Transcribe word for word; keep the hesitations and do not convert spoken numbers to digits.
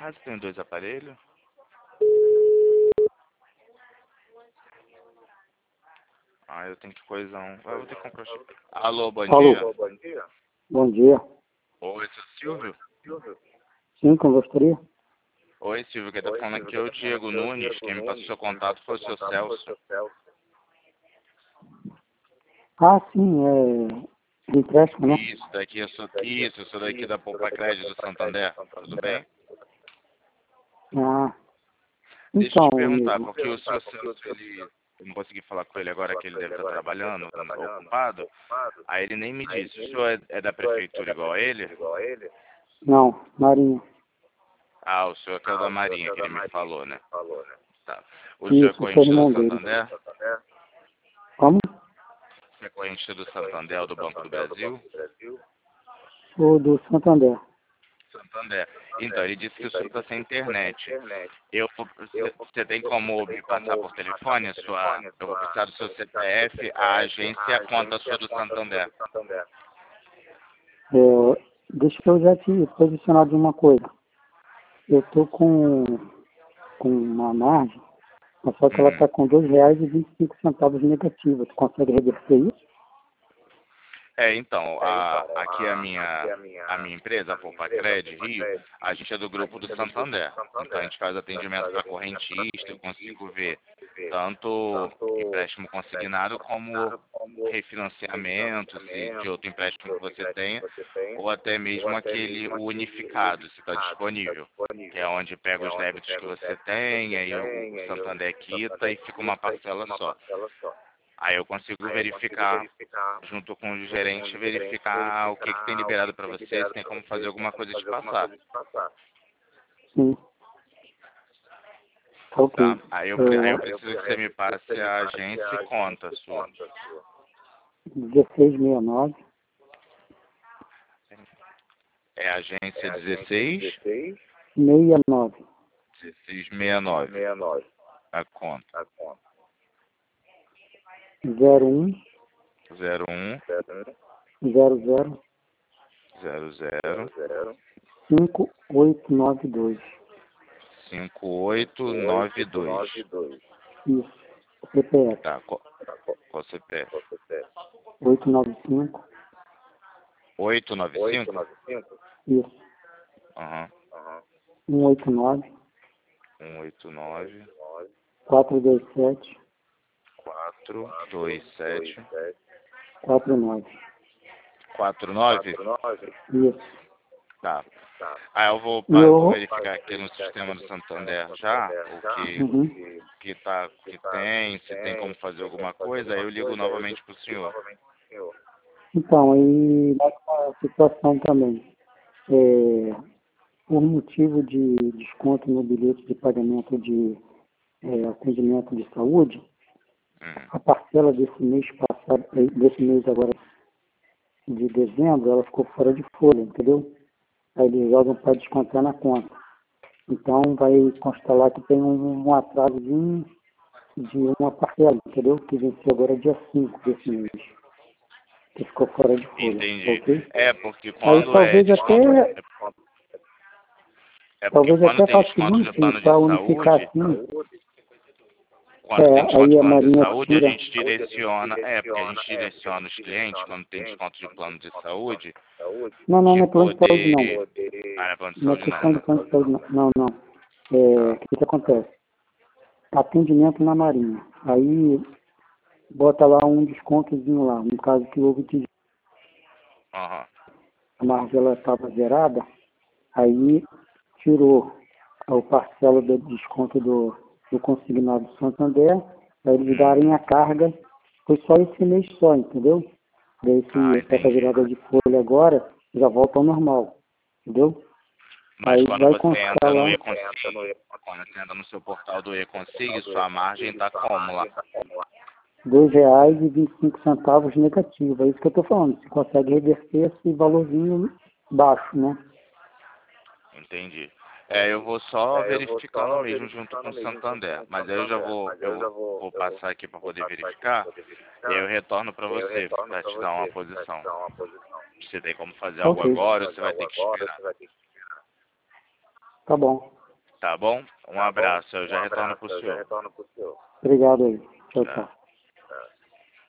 casa tem dois aparelhos? Ah, eu tenho que coisar um. Ah, eu vou ter que comprar o chip. Alô, bom Alô. dia. Bom dia. Oi, seu Silvio? Sim, como gostaria? Oi, Silvio, quem tá falando aqui é o Diego Nunes. Quem me passou seu contato foi o seu Celso. Ah, sim, é empréstimo, né? Isso, daqui eu sou. Isso, eu sou daqui da Poupa Crédito do Santander. Tudo bem? Ah, Deixa eu então, te perguntar, amigo, porque o seu Celso, ele. Eu não consegui falar com ele agora que ele deve estar trabalhando, ocupado. Aí ele nem me disse. O senhor é, é da prefeitura igual a ele? não, Marinho. Ah, o senhor que é o da Marinha, que ele me falou, né? Tá. O senhor é Isso, sou corrente do irmão dele. Santander? Como? Você é corrente do Santander ou do Banco do Brasil? Sou do Santander. Santander. Então, ele disse que o senhor está sem internet. Eu vou- Você você tem como me passar por telefone a sua... Eu vou precisar do seu C P F, a agência e a conta sua do Santander. É, deixa eu já te posicionar de uma coisa. Eu tô com, com uma margem, mas só que ela Hum. tá com dois reais e vinte e cinco centavos negativa. Tu consegue reverter isso? É, então, a, aqui a minha, a minha empresa, a Poupa Cred Rio, a gente é do grupo do Santander. Então a gente faz atendimento para correntista, eu consigo ver tanto empréstimo consignado como refinanciamento, se de outro empréstimo que você tenha, ou até mesmo aquele o unificado, se está disponível, que é onde pega os débitos que você tem, aí o Santander quita e fica uma parcela só. Aí eu consigo verificar, junto com o gerente, verificar o que, que tem liberado para você, se tem como fazer alguma coisa e te passar, Sim. Tá ok. tá? Aí eu, pre- aí eu É, preciso que você me passe a agência e conta sua. dezesseis sessenta e nove, É a agência dezesseis, sessenta e nove, dezesseis sessenta e nove, a conta. zero um, zero um, zero zero, zero zero, cinco oito nove dois. cinco oito nove dois. Isso. C P F. Tá, qual, qual C P F? oito nove cinco. oito nove cinco? Isso. Aham. um oito nove, um oito nove, quatro dois sete, quatro dois sete, quatro nove. quatro nove? Isso. Tá. Ah, eu vou, E pa- eu... vou verificar aqui no sistema do Santander já o que, Uhum. que, tá, que tem, se tem como fazer alguma coisa, aí eu ligo novamente pro senhor. Então, e nessa situação também, é, por motivo de desconto no bilhete de pagamento de é, atendimento de saúde, Hum. a parcela desse mês passado, desse mês agora de dezembro, ela ficou fora de folha, entendeu? Aí eles jogam para descontar na conta. Então vai constar lá que tem um, um atraso de, de uma parcela, entendeu? Que venceu agora dia cinco desse mês. Que ficou fora de folha, Entendi. ok? É, porque Aí quando é talvez desconto... até, É porque talvez quando até tem faça o desconto de seguinte, plano de para unificar saúde, assim, quando tem é, desconto aí de a plano de Marinha saúde, a tira. gente direciona... É, porque a gente direciona os clientes, quando tem desconto de plano de saúde, Não, não, de não é plano de saúde não. poder... Ah, não é plano de Não é saúde não, questão de né? plano de saúde não. Não, não. É, o Tá. que, que acontece? Atendimento na Marinha. Aí bota lá um descontozinho lá. No caso que houve de Aham. a margem ela estava zerada, aí tirou o parcela do desconto do, do consignado do Santander, para eles darem a carga, foi só esse mês só, entendeu? Daí Ah, se essa entendi. virada de folha agora, já volta ao normal, entendeu? Mas Aí quando vai você constar entra no lá e-consig, quando você entra no seu portal do e-consig, sua margem tá como lá? dois reais e vinte e cinco centavos negativo, é isso que eu estou falando, você consegue reverter esse valorzinho baixo, né? Entendi. É, eu vou só verificando mesmo junto com o Santander, mas aí eu já vou, eu vou passar aqui para poder verificar, e aí eu retorno para você, para te dar uma posição. Você tem como fazer algo Ok, agora ou você vai ter que esperar? tá bom. Tá bom? Um abraço, eu já retorno para o senhor. Obrigado aí. Tchau, Tá. tchau.